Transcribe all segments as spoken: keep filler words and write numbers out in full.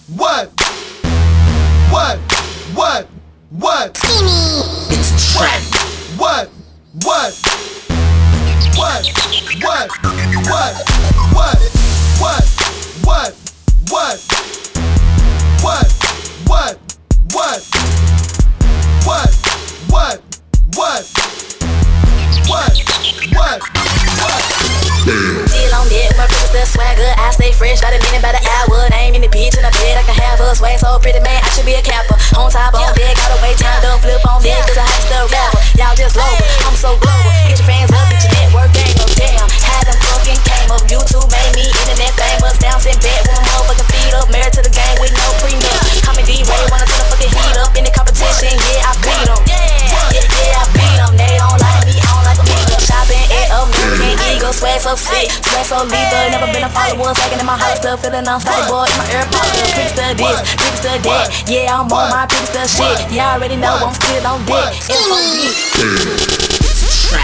What? What? What? What? It's a trap. What? What? What? What? What? What? What? What? What? What? What? What? What? What? What? What? What? What? Still on deck, my bitch the swagger. I stay fresh, by the minute, by the hour. Name in the bitch in the bed, I can have her swag so pretty, man. I should be a capper. On top, on deck, gotta wait time, don't flip on deck, cause I hate the rapper. Y'all just lower, I'm so global. Get your fans up, get your network gang up, damn. Had them fucking came up, YouTube made me internet famous. Bouncing back with my motherfucking feet up. Married to the game with no prenup. Call me D-Ray, wanna turn the fucking heat up. In the competition, yeah, I beat them. Yeah, yeah, I beat them. They don't like me, I don't like them either. Shopping at American Eagle, swag so sick, swag so lethal. Never been a follower, second in my house, still feeling unsighted, boy. In my AirPods, the pics to this, pics to that. Yeah, I'm on my pics to shit. Y'all already know I'm still on deck. F O D. Trap.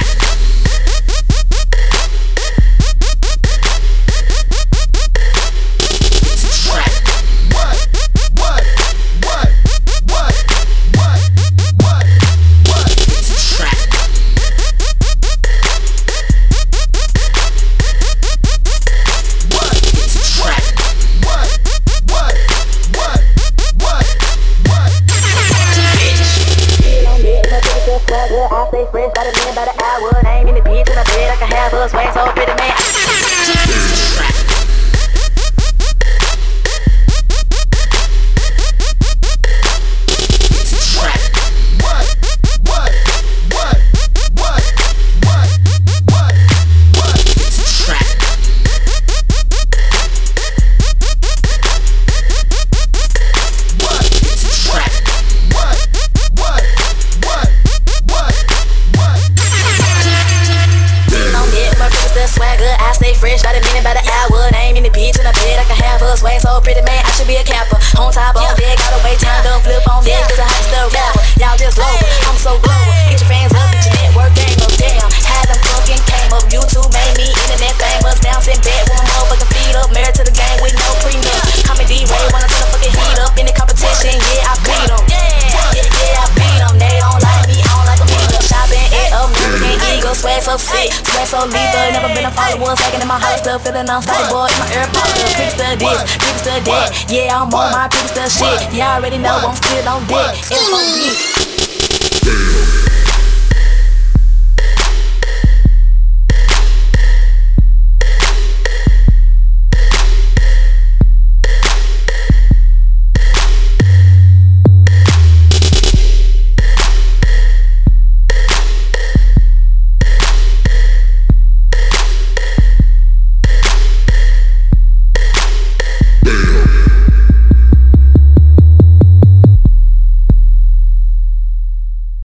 I stay fresh, by the minute, by the hour. Name in the bitch in the bed, I can have her swag so pretty, man. Swagger, I stay fresh, by the minute, by the hour. Name in the bitch in the bed, I can have her swag so pretty, man. I should be a capper. On top, on deck, gotta wait time, don't flip on deck, cause I hate the rapper. Y'all just lower, I'm so global. Get your fans up, get your network gang up, damn. Had them fucking came up, YouTube made me internet famous. Bouncing back with my motherfucking feet up. Married to the game with no prenup. Call me D-Ray, wanna turn the fucking heat up. In the competition, yeah, I beat them. Yeah, yeah, I beat them. They don't like me, I don't like them either. Shopping at American Eagle, swag so sick, swag so lethal. Never been a follower, second in my house, still feeling unsighted, boy. In my AirPods, the pics to this, pics to that. Yeah, I'm on my pics to shit. Y'all already know I'm still on deck. F O D.